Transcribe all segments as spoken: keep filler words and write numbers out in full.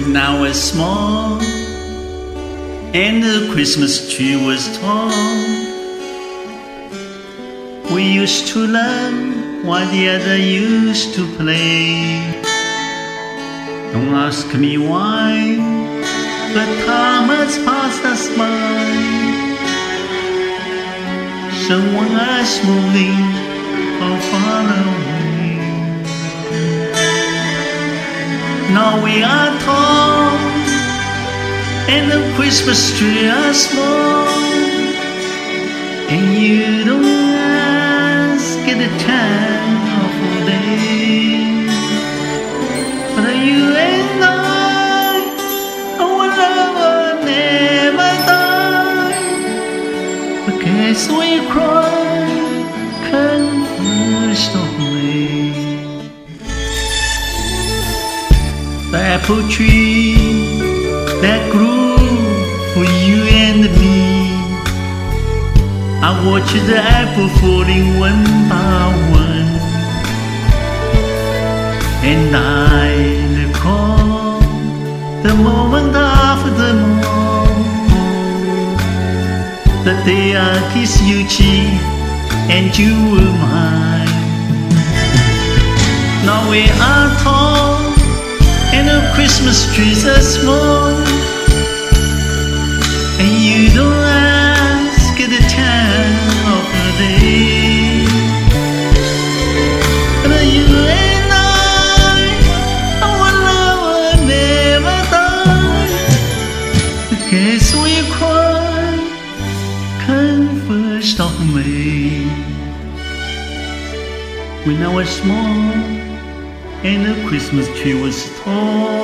When I was small and the Christmas tree was tall, we used to laugh while the other used to play. Don't ask me why, but time has passed us by. Someone else moving so far away. Now we are tall and the Christmas tree are small, and you don't ask at the time of day. But you and I, our love will never die, because we cry constantly. The apple tree that grew for you and me, I watched the apple falling one by one, and I recall the moment after the all, the day I kissed you cheek and you were mine. Now we are tall and the Christmas trees are small, and you don't ask at the time of the day. But you and I, our love will never die, because we cry come first of May. When I was small and the Christmas tree was tall,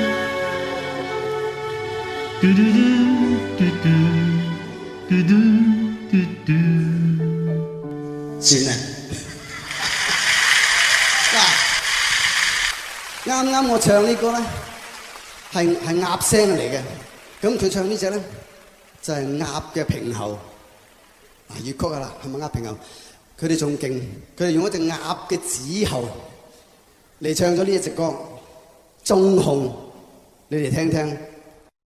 do do do do do do do do。 算啦，嗱，啱啱我唱呢歌咧係係鴨聲嚟嘅，咁佢唱呢隻咧就係鴨嘅平喉，嗱粵曲啊啦，係咪鴨平喉？佢哋仲勁，佢哋用一隻鴨嘅子喉嚟唱咗呢一隻歌《中控》，你哋聽聽。